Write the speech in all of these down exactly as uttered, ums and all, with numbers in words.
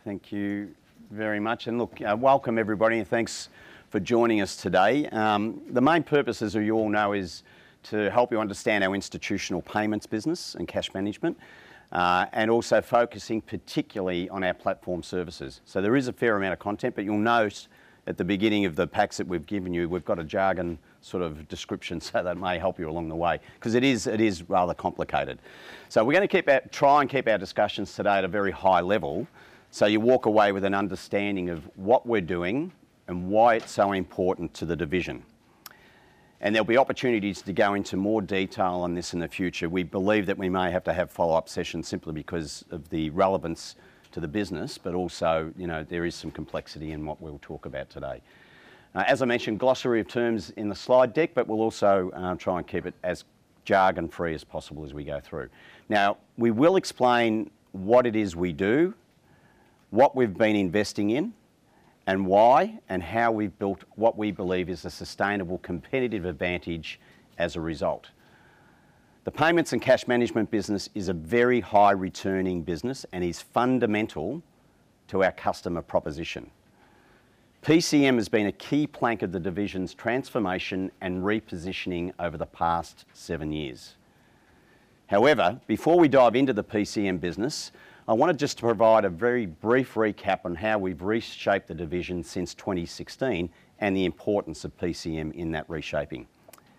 Thank you very much. And look, uh, welcome everybody, and thanks for joining us today. Um, the main purpose, as you all know, is to help you understand our institutional payments business and cash management, uh, and also focusing particularly on our platform services. So there is a fair amount of content, but you'll note at the beginning of the packs that we've given you, we've got a jargon sort of description, so that may help you along the way, because it is it is rather complicated. So we're going to keep our, try and keep our discussions today at a very high level, so you walk away with an understanding of what we're doing and why it's so important to the division. And there'll be opportunities to go into more detail on this in the future. We believe that we may have to have follow-up sessions simply because of the relevance to the business, but also, you know, there is some complexity in what we'll talk about today. Uh, as I mentioned, glossary of terms in the slide deck, but we'll also uh, try and keep it as jargon-free as possible as we go through. Now, we will explain what it is we do, what we've been investing in, and why, and how we've built what we believe is a sustainable competitive advantage as a result. The payments and cash management business is a very high returning business and is fundamental to our customer proposition. P C M has been a key plank of the division's transformation and repositioning over the past seven years. However, before we dive into the P C M business, I wanted just to provide a very brief recap on how we've reshaped the division since twenty sixteen and the importance of P C M in that reshaping.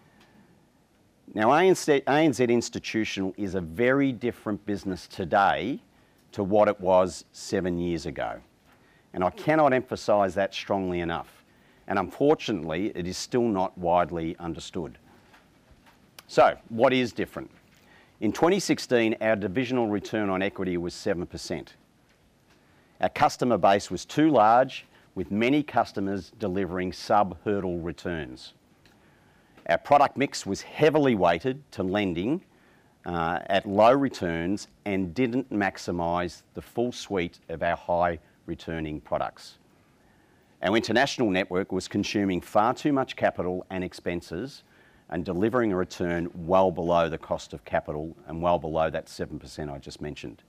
Now, A N Z, A N Z Institutional is a very different business today to what it was seven years ago. And I cannot emphasise that strongly enough. And unfortunately, it is still not widely understood. So, what is different? In twenty sixteen, our divisional return on equity was seven percent. Our customer base was too large, with many customers delivering sub-hurdle returns. Our product mix was heavily weighted to lending uh, at low returns and didn't maximise the full suite of our high returning products. Our international network was consuming far too much capital and expenses and delivering a return well below the cost of capital and well below that seven percent I just mentioned.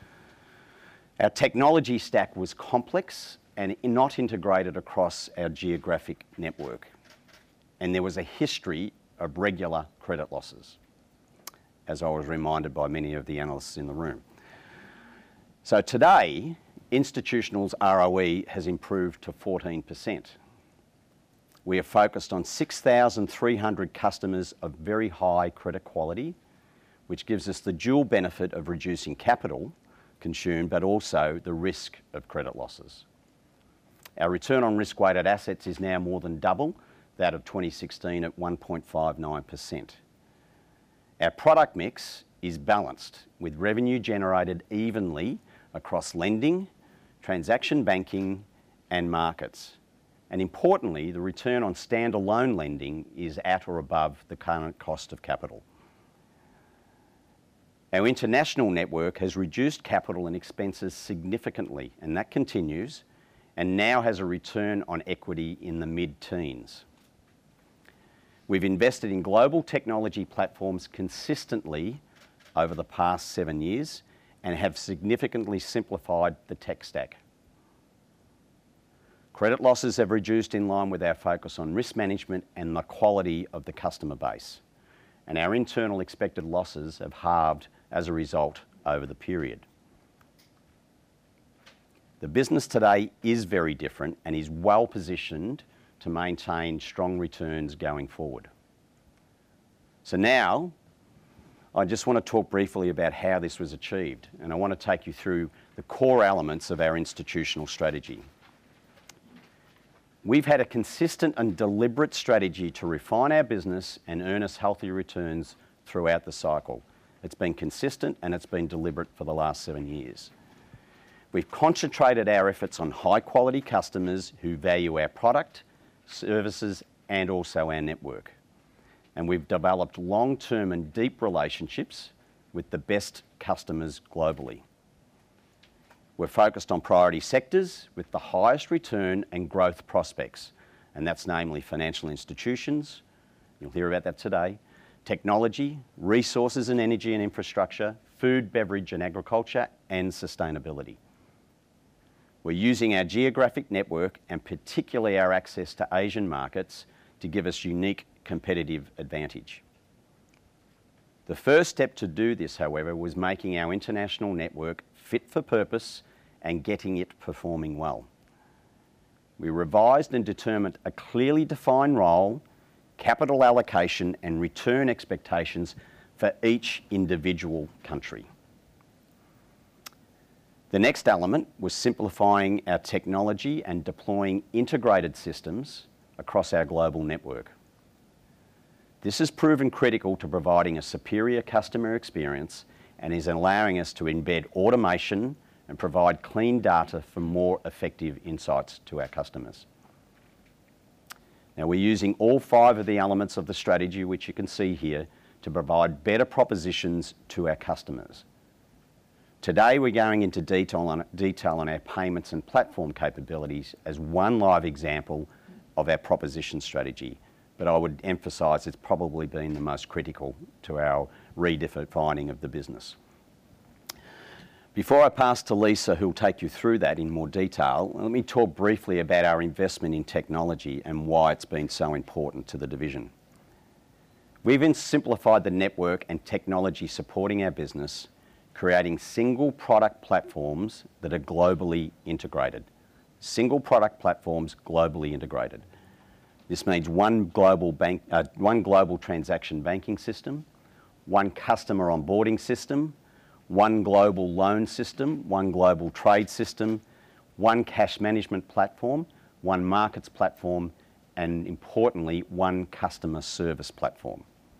Our technology stack was complex and not integrated across our geographic network. And there was a history of regular credit losses, as I was reminded by many of the analysts in the room. So today, Institutional's R O E has improved to fourteen percent. We are focused on six thousand three hundred customers of very high credit quality, which gives us the dual benefit of reducing capital consumed, but also the risk of credit losses. Our return on risk-weighted assets is now more than double that of twenty sixteen at one point five nine percent. Our product mix is balanced, with revenue generated evenly across lending, transaction banking and markets. And importantly, the return on standalone lending is at or above the current cost of capital. Our international network has reduced capital and expenses significantly, and that continues, and now has a return on equity in the mid-teens. We've invested in global technology platforms consistently over the past seven years and have significantly simplified the tech stack. Credit losses have reduced in line with our focus on risk management and the quality of the customer base. And our internal expected losses have halved as a result over the period. The business today is very different and is well positioned to maintain strong returns going forward. So now, I just want to talk briefly about how this was achieved, and I want to take you through the core elements of our institutional strategy. We've had a consistent and deliberate strategy to refine our business and earn us healthy returns throughout the cycle. It's been consistent and it's been deliberate for the last seven years. We've concentrated our efforts on high quality customers who value our product, services and also our network. And we've developed long-term and deep relationships with the best customers globally. We're focused on priority sectors with the highest return and growth prospects, and that's namely financial institutions, you'll hear about that today, technology, resources and energy and infrastructure, food, beverage and agriculture, and sustainability. We're using our geographic network and particularly our access to Asian markets to give us unique competitive advantage. The first step to do this, however, was making our international network fit for purpose and getting it performing well. We revised and determined a clearly defined role, capital allocation and return expectations for each individual country. The next element was simplifying our technology and deploying integrated systems across our global network. This has proven critical to providing a superior customer experience and is allowing us to embed automation and provide clean data for more effective insights to our customers. Now, we're using all five of the elements of the strategy, which you can see here, to provide better propositions to our customers. Today, we're going into detail on, detail on our payments and platform capabilities as one live example of our proposition strategy, but I would emphasise it's probably been the most critical to our redefining of the business. Before I pass to Lisa, who'll take you through that in more detail, let me talk briefly about our investment in technology and why it's been so important to the division. We've simplified the network and technology supporting our business, creating single product platforms that are globally integrated. Single product platforms globally integrated. This means one global bank, uh, one global transaction banking system, one customer onboarding system, one global loan system, one global trade system, one cash management platform, one markets platform, and importantly, one customer service platform.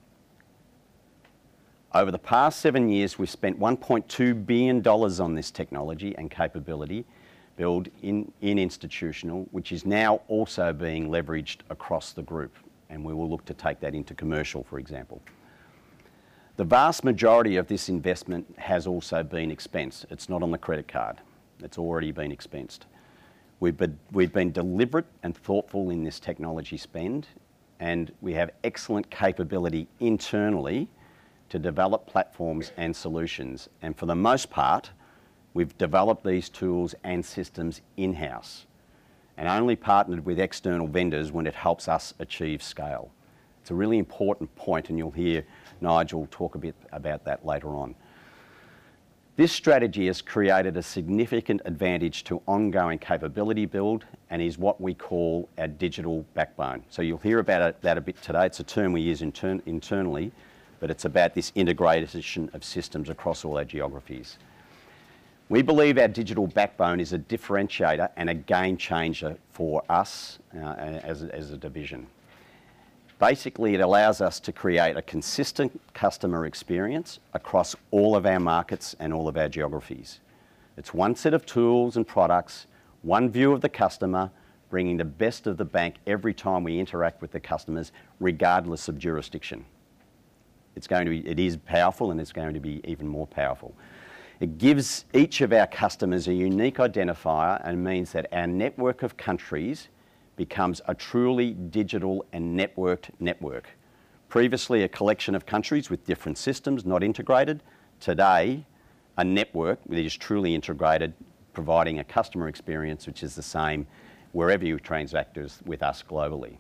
Over the past seven years, we've spent one point two billion dollars on this technology and capability build in, in institutional, which is now also being leveraged across the group, and we will look to take that into commercial, for example. The vast majority of this investment has also been expensed. It's not on the credit card. It's already been expensed. We've been, we've been deliberate and thoughtful in this technology spend, and we have excellent capability internally to develop platforms and solutions. And for the most part, we've developed these tools and systems in-house and only partnered with external vendors when it helps us achieve scale. It's a really important point, and you'll hear Nigel talk a bit about that later on. This strategy has created a significant advantage to ongoing capability build and is what we call our digital backbone. So you'll hear about that a bit today. It's a term we use inter internally, but it's about this integration of systems across all our geographies. We believe our digital backbone is a differentiator and a game changer for us uh, as, a, as a division. Basically, it allows us to create a consistent customer experience across all of our markets and all of our geographies. It's one set of tools and products, one view of the customer, bringing the best of the bank every time we interact with the customers, regardless of jurisdiction. It's going to be, it is powerful, and it's going to be even more powerful. It gives each of our customers a unique identifier and means that our network of countries becomes a truly digital and networked network. Previously a collection of countries with different systems, not integrated. Today, a network that is truly integrated, providing a customer experience which is the same wherever you transact with us globally.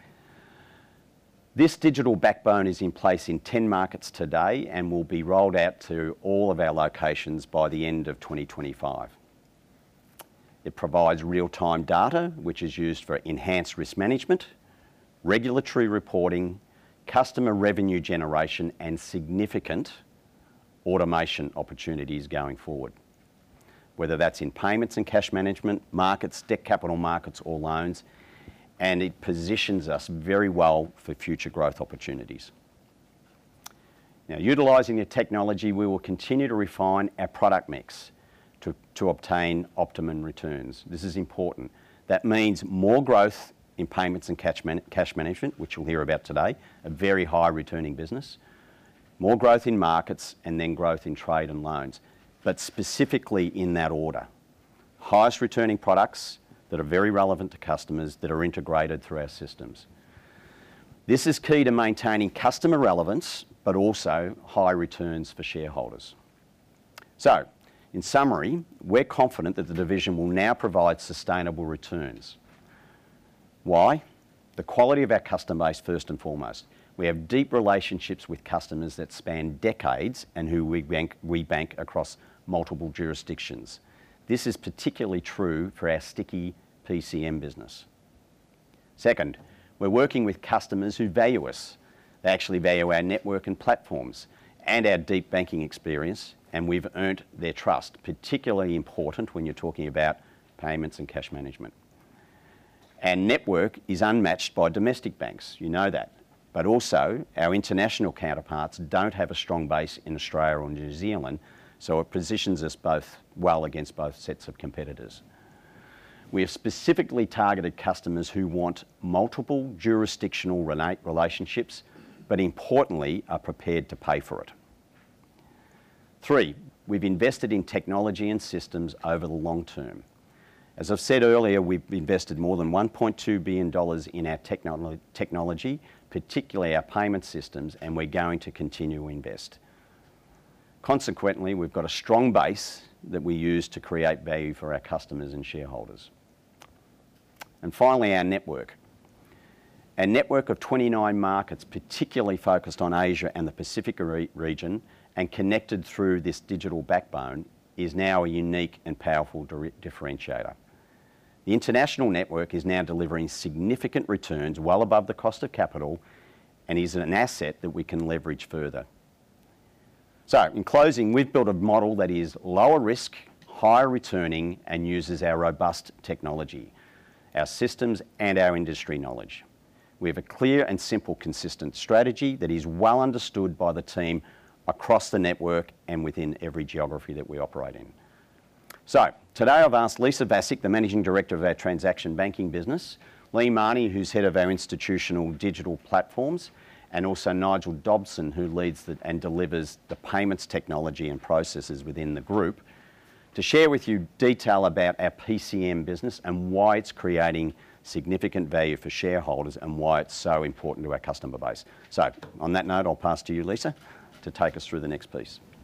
This digital backbone is in place in ten markets today and will be rolled out to all of our locations by the end of twenty twenty-five. It provides real-time data, which is used for enhanced risk management, regulatory reporting, customer revenue generation, and significant automation opportunities going forward. Whether that's in payments and cash management, markets, debt capital markets, or loans, and it positions us very well for future growth opportunities. Now, utilising the technology, we will continue to refine our product mix to, to obtain optimum returns. This is important. That means more growth in payments and cash, man cash management, which you'll hear about today, a very high returning business, more growth in markets, and then growth in trade and loans, but specifically in that order. Highest returning products that are very relevant to customers that are integrated through our systems. This is key to maintaining customer relevance, but also high returns for shareholders. So, In summary, we're confident that the division will now provide sustainable returns. Why? The quality of our customer base first and foremost. We have deep relationships with customers that span decades and who we bank, we bank across multiple jurisdictions. This is particularly true for our sticky P C M business. Second, we're working with customers who value us. They actually value our network and platforms and our deep banking experience, and we've earned their trust, particularly important when you're talking about payments and cash management. Our network is unmatched by domestic banks, you know that, but also our international counterparts don't have a strong base in Australia or New Zealand, so it positions us both well against both sets of competitors. We have specifically targeted customers who want multiple jurisdictional relationships, but importantly are prepared to pay for it. Three, we've invested in technology and systems over the long term. As I've said earlier, we've invested more than one point two billion dollars in our technolo- technology, particularly our payment systems, and we're going to continue to invest. Consequently, we've got a strong base that we use to create value for our customers and shareholders. And finally, our network. Our network of twenty-nine markets, particularly focused on Asia and the Pacific re- region, and connected through this digital backbone, is now a unique and powerful di- differentiator. The international network is now delivering significant returns well above the cost of capital and is an asset that we can leverage further. So, in closing, we've built a model that is lower risk, higher returning, and uses our robust technology, our systems, and our industry knowledge. We have a clear and simple, consistent strategy that is well understood by the team across the network and within every geography that we operate in. So, today I've asked Lisa Vasic, the Managing Director of our Transaction Banking business, Lee Marnie, who's Head of our Institutional Digital Platforms, and also Nigel Dobson, who leads the, and delivers the payments technology and processes within the group, to share with you detail about our P C M business and why it's creating significant value for shareholders and why it's so important to our customer base. So, on that note, I'll pass to you, Lisa, to take us through the next piece.